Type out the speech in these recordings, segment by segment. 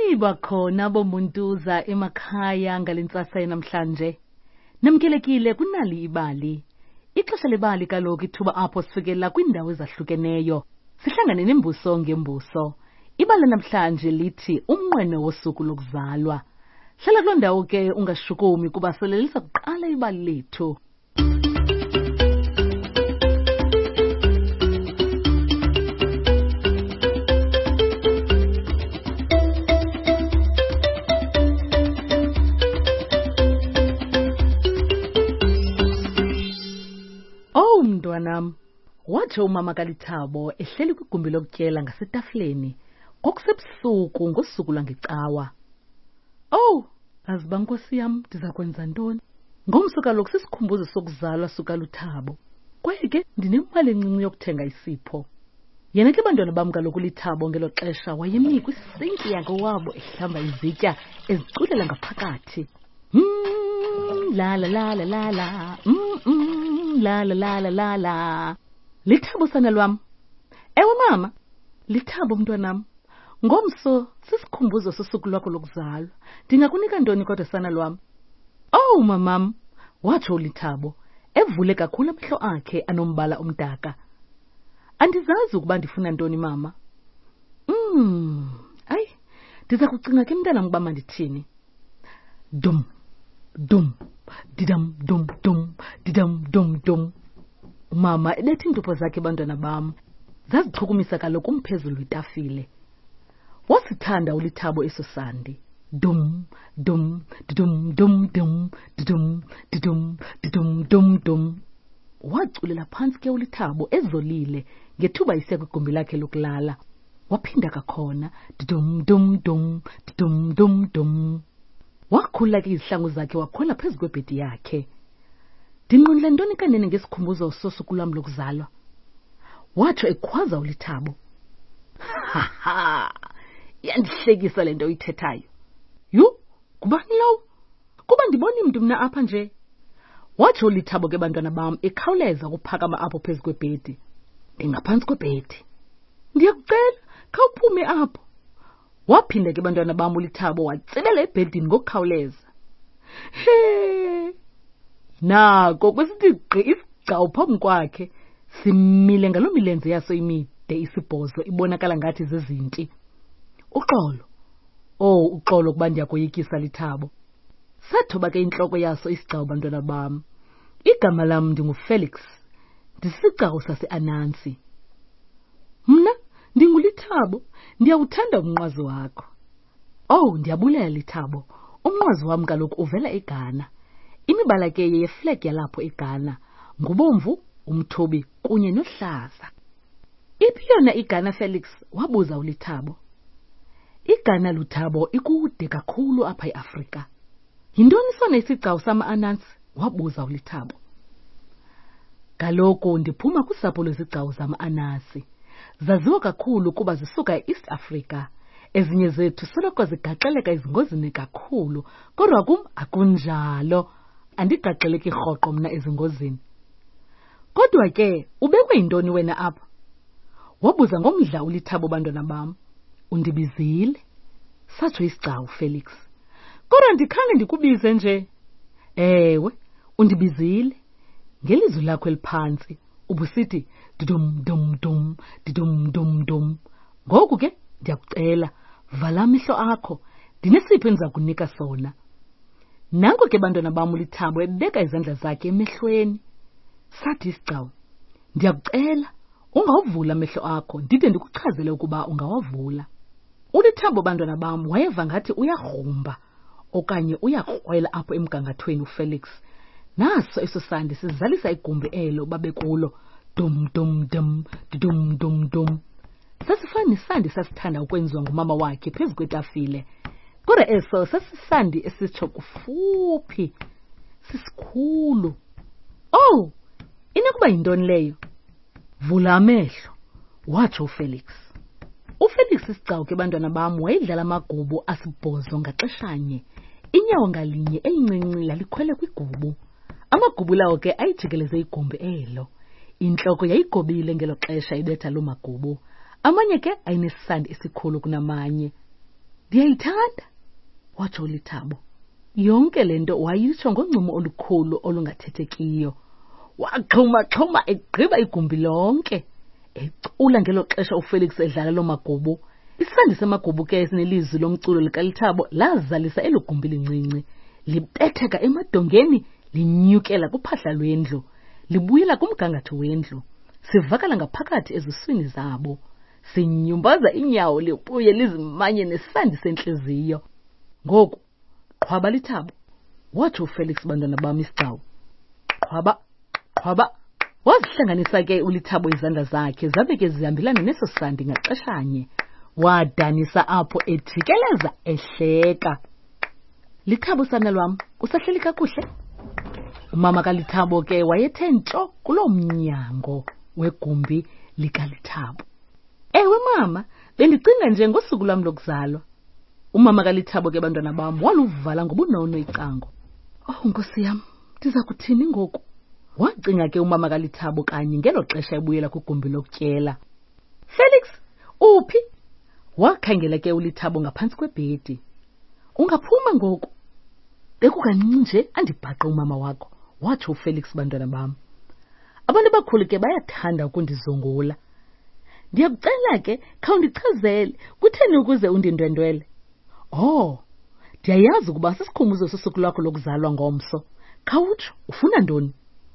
Nibakhona bomuntuza emakhaya ngalentsasa namhlanje. Namkelekile kunali ibali. Ixesha lebali kaloku ithuba apho sifikela kwindawo ezahlukeneyo. Sihlangane nembuso ngembuso. Ibali namhlanje lithi umnqweno wosuku lokuzalwa. Hlala kuloo ndawo ke ungashukumi kuba solelisa kuqala ibali lethu. Mntwanam, watsho umama kaLithabo ehleli kwigumbi lokutyela ngasetafuleni ngokusebusuku ngosuku lwangecawa. Aziba nkosi yam, ndiza kwenza ntoni? Ngomso kaloku sisikhumbuzo sokuzalwa sukaLithabo, kwaye ke ndinemali encinci yokuthenga isipho. Yena ke bantwana bam kaloku uLithabo ngelo xesha wayemi kwisinki yakowabo ehlamba izitya eziculela ngaphakathi. La la la la la la. La la la la la la. Lithabo sana lwam. Ewe mama, Lithabo mntwanam. Ngomso sisikhumbuzo sosuku lwakho lokuzalwa. Ndingakunika ntoni kodwa sana lwam? Mamam, watsho uLithabo, evule kakhulu amehlo akhe anombala omdaka. Andizazi ukuba ndifuna ntoni mama. Ndiza kucinga ke mntanam ukuba mandithini. Dum, dum, didam, dum, dum, didam, dum, dum. Umama ebethi iintupho zakhe bantwana bam zazichukumisa kaloku umphezulu wetafile. Wasithanda uLithabo eso sandi. Dum, dum, dum, dum, dum, dum, dum, dum, dum, dum. Waculela phantsi ke uLithabo ezolile ngethuba isiya kwigumbi lakhe lokulala. Waphinda kakhona. Dum, dum, dum, dum, dum, dum. Wakhula ke izihlangu zakhe wakhola phezu kwebhedi yakhe. Ndinqunile ntoni kanene ngesikhumbuzo sosuku lwam lokuzalwa? Watsho ekhwaza uLithabo. Yandihlekisa le nto uyithethayo. Kubani lowo? Kuba ndiboni mntu mna apha nje. Watsho uLithabo ke bantwana bam ekhawuleza ukuphakama apho phezu kwebhedi. Ndingaphantsi kwebhedi. Ndiyakucela, khawuphume apho. Waphinda ke bantwana bam uLithabo watsibela ebhedini ngokukhawuleza. Nako kwesithi gqi isigcawu phambi kwakhe, simile ngaloo milenze yaso imide isibhozo ibonakala ngathi zizinti. Uxolo. Uxolo kuba ndiyakoyikisa Lithabo. Sathoba ke intloko yaso isigcawu bantwana bam. Igama lam ndinguFelix, ndisisigcawu saseAnansi. Mna ndinguLithabo, ndiyawuthanda umnqwazi wakho. Ndiyabulela Lithabo, umnqwazi wam kaloku uvela eGhana. Imibala ke yeflag yalapho eGhana ngubomvu, umthobi kunye nohlaza. Iphi yona iGhana Felix? Wabuza uLithabo. iGhana Lithabo ikude kakhulu apha eAfrika. Yintoni sona isigcawu sama-Anansi? Wabuza uLithabo. Kaloku ndiphuma kusapho lwezigcawu zama-Anansi. Zaziwa kakhulu kuba zisuka eEast Africa. Ezinye zethu soloko zigaxeleka ezingozini kakhulu, kodwa kum akunjalo. Andigaxeleki rhoqo mna ezingozini. Kodwa ke ubekwe yintoni wena apha? Wabuza ngomdla uLithabo bantwana bam. Undibizile? Satsho isigcawu Felix. Kodwa ndikhange ndikubize nje. Ewe, undibizile. Ngelizwi lakho eliphantsi ubusithi dum dum dum dum dum dum. Ngoku ke ndiyakucela, vala amehlo akho, ndinesipho endiza kunika sona. Nanko ke bantwana bam uLithabo ebeka izandla zakhe emehlweni. Sathi isigcawu, ndiyakucela ungawuvula amehlo akho ndide ndikuchazele ukuba ungawavula. uLithabo bantwana bam wayeva ngathi uyagrumba okanye uyakrwela apho emgangathweni uFelix. Naso eso sandi sizalisa igumbi elo babekulo. Dum dum dum dum dum dum. Sasifana nesandi sasithanda ukwenziwa ngumama wakhe phezu kwetafile. Kodwa eso sasisandi esitsho kufuphi, sisikhulu. Inokuba yintoni leyo? Vula amehlo, watsho uFelix. uFelix isigcawu ke bantwana bam wayedlala amagubu asibhozo ngaxeshanye. Inyawo ngalinye elincinci lalikhwele kwigubu. Amagubu lawo ke ayijikeleze igumbi elo. Intloko yayigobile ngelo xesha ibetha loo magubu. Amanye ke ayinesandi esikhulu kunamanye. Ndiyayithanda, watsho uLithabo. Yonke lento wayitsho ngoncumo olukhulu olungathethekiyo. Waxhuma egqiba igumbi lonke. Ecula ngelo xesha uFelix edlala lo magubu. Isandi samagubu ke sinelizwi lomculo likaLithabo lazalisa elugumbi lincinci. Libetheka emadongeni, linyukela kuphahla lwendlu, libuyela kumgangatho wendlu. Sivakala ngaphakathi eziswini zabo. Sinyumbaza inyawo libuye lizimanye nesandi sentliziyo. Ngoku qhwaba Lithabo, watsho uFelix bantwana bam isigcawu. Qhwaba. Wazihlanganisa ke uLithabo izandla zakhe zabe ke zihambelana neso sandi ngaxeshanye. Wadanisa apho ejikeleza ehleka. Lithabo sana lwam, usahleli kakuhle? Umama kaLithabo ke wayethe ntsho kulo mnyango wegumbi likaLithabo. Ewe mama, bendicinga nje ngosuku lwam lokuzalwa. Umama kaLithabo ke bantwana bam waluvala ngobunono icango. Oh nkosi yam, ndiza kuthini ngoku? Wacinga ke umama kaLithabo kanye ngelo xesha ebuyela kwigumbi lokutyela. Felix, uphi? Wakhangela ke uLithabo ngaphantsi kwebhedi. Ungaphuma ngoku? Bekukancinci nje andibhaqe umama wakho, watsho uFelix bantwana bam. Abantu abakhulu ke bayathanda ukundizungula. Ndiyakucela ke khawundichazele, kutheni ukuze undindwendwele? Oh, ndiyayazi ukuba sisikhumbuzo sosuku lwakho lokuzalwa ngomso. Khawutsho, ufuna ntoni?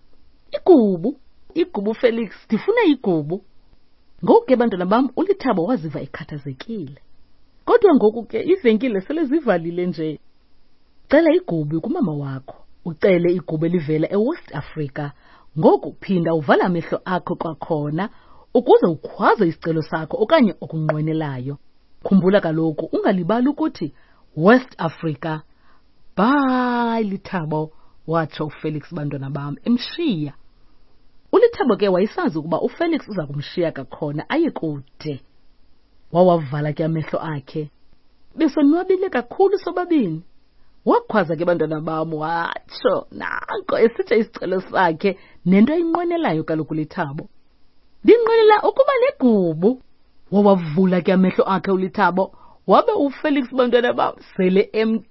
Igubu Felix, ndifuna igubu. Ngoku ke bantwana bam uLithabo waziva ekhathazekile. Kodwa ngoku ke ivenkile sele zivalile nje. Cela igubu kumama wakho, ucele igubu elivela eWest Africa. Ngoku phinda uvala amehlo akho kwakhona ukuze ukhwaze isicelo sakho okanye okunqwenelayo. Khumbula kaloku ungalibali ukuthi West Africa. Bye Lithabo, watsho uFelix bantwana bam emshiya. uLithabo ke wayesazi ukuba uFelix uza kumshiya kakhona aye kude. Wawavala ke amehlo akhe. Besonwabile kakhulu sobabini. Wakhwaza ke bantwana bam watsho nanko esitshe isicelo sakhe nento ayinqwenelayo kaloku uLithabo. Ndinqwenela ukuba negubu. Wawavula ke amehlo akhe uLithabo, wabe uFelix bantwana bam sele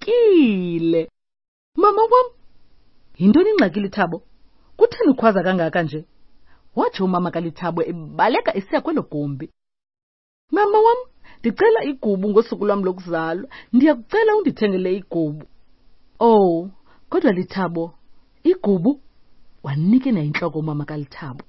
emkile. Mama wam, yintoni ingxaki Lithabo? Kutheni ukhwaza kangaka nje? Watsho umama kaLithabo ebaleka esiya kwelo gumbi. Mama wam, ndicela igubu ngosuku lwam lokuzalwa. Ndiyakucela undithengele igubu. Oh, kodwa Lithabo, igubu? Wanike na intloko umama kaLithabo.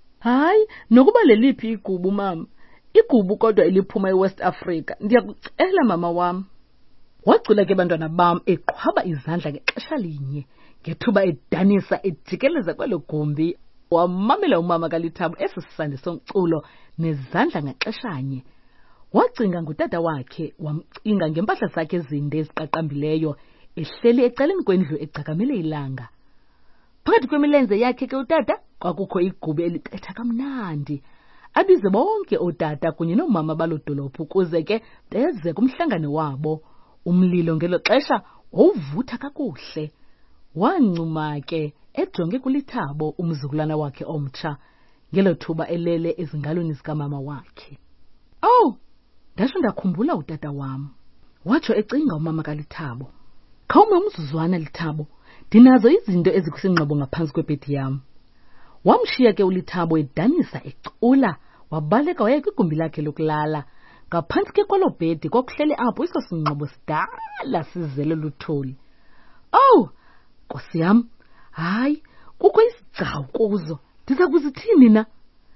Hayi, nokuba leliphi igubu mama. Igubu kodwa eliphuma eWest Africa. Ndiyakucela mama wam. Wacula ke bantwana bam eqhwaba izandla ngexesha linye. Ngethuba edanisa ejikeleza kwelo gumbi. Wamamela umama kaLithabo esisandi somculo nezandla ngaxeshanye. Wacinga ngutata wakhe, wamcinga ngempahla zakhe ezinde eziqaqambileyo, ehleli ecaleni kwendlu ecakamele ilanga. Phakathi kwemilenze yakhe ke utata kwakukho igubu elibetha kamnandi. Abize bonke ootata kunye noomama baloo dolophu ukuze ke beze kumhlangano wabo. Umlilo ngelo xesha wawuvutha kakuhle. Wancuma ke ejonge kuLithabo umzukulwana wakhe omtsha ngelo thuba elele ezingalweni zikamama wakhe. Oh, ndasho ndakhumbula utata wam, watsho ecinga umama kaLithabo. Khawume umzuzwana Lithabo, ndinazo izinto ezikwisingxobo ngaphantsi kwebhedi yam. Wamshiya ke uLithabo edanisa ecula, wabaleka waya kwigumbi lakhe lokulala. Ngaphantsi ke kwalo bhedi kwakuhleli apho iso singxobo sidala sizele luthuli. Oh, Nkosi yam, hayi, kukho isigcawu kuzo. Ndiza kuzithini na?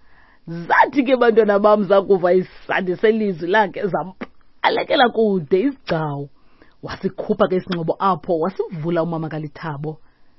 Zathi ke bantwana bam zakuva isandi selizwi lakhe zampalekela kude isigcawu. Wasikhupha ke isingxobo apho wasivula umama kaLithabo.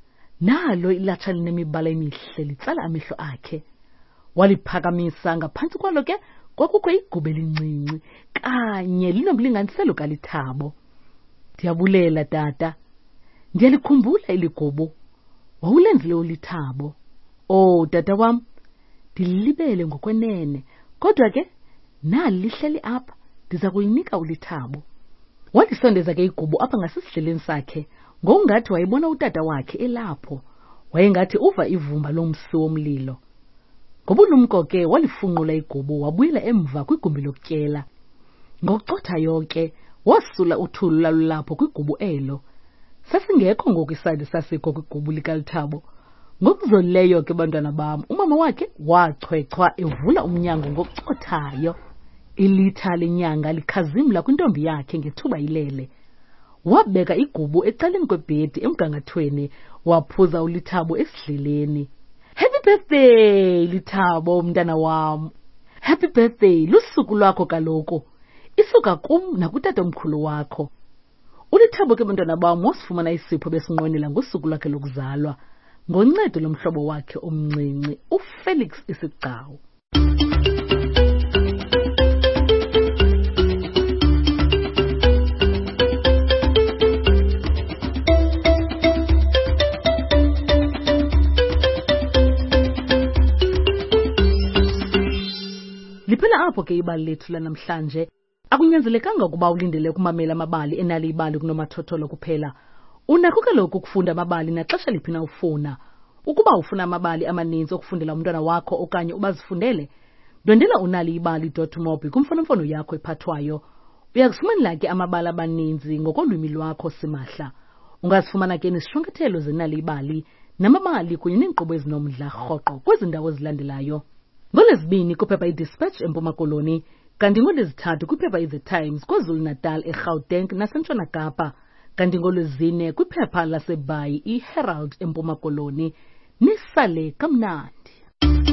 Nalo ilatsha linemibala emihle litsala amehlo akhe. Waliphakamisa ngaphantsi kwalo ke kwakukho igubu elincinci kanye linomlinganiselo kaLithabo. Ndiyabulela tata. Ndiyalikhumbula iligubu. Wawulenzile uLithabo. Oh tata wam, ndilibele ngokwenene, kodwa ke nali lihleli apha, ndiza kuyinika uLithabo. Walisondeza ke igubu apha ngasesihleleni sakhe, ngokungathi wayebona utata wakhe elapho. Wayengathi uva ivumba lomsi womlilo. Ngobulumko ke walifunqula igubu wabuyela emva kwigumbi lokutyela. Ngokucotha yonke wasula uthulu lalulapho kwigubu elo. Sasingekho ngoku isandi sasikho kwigubu likaLithabo. Ngokuzolileyo ke bantwana bam, umama wakhe wachwechwa evula umnyango ngokucothayo. Ilitha lenyanga likhazimla kwintombi yakhe ngethuba ilele. Wabeka igubu ecaleni kwebhedi emgangathweni, waphuza uLithabo esidleleni. Happy birthday, Lithabo, mntana wam. Happy birthday, lusuku lwakho kaloku. Isuka kum nakutatomkhulu wakho. uLithabo ke bantwana bam wasifumana isipho besinqwenela ngosuku lwakhe lokuzalwa, ngoncedo lomhlobo wakhe omncinci, uFelix Isigcawu. Liphela apho ke ibali lethu lanamhlanje. Akunyanzelekanga ukuba ulindele ukumamela amabali enali ibali kunomathotholo kuphela. Unakho kaloku ukufunda amabali naxesha liphi na ufuna. Ukuba ufuna amabali amaninzi okufundela umntwana wakho okanye ubazifundele, ndwendela unaliibali.mobi kumfonomfono yakho ephathwayo. Uyazifumanela ke amabali amaninzi ngokolwimi lwakho simahla. Ungazifumana ke nesishwankathelo zenali ibali namabali kunye neenkqubo ezinomdla rhoqo kwezi ndawo ezilandelayo. NgoLwezibini kwiphepha iDispatch eMpuma Koloni, kanti ngoLwezithathu kwiphepha iThe Times KwaZulu-Natal, eGauteng naseNtshona Kapa, kanti ngoLwezine kwiphepha laseBhayi iHerald eMpuma Koloni. Nisale kamnandi.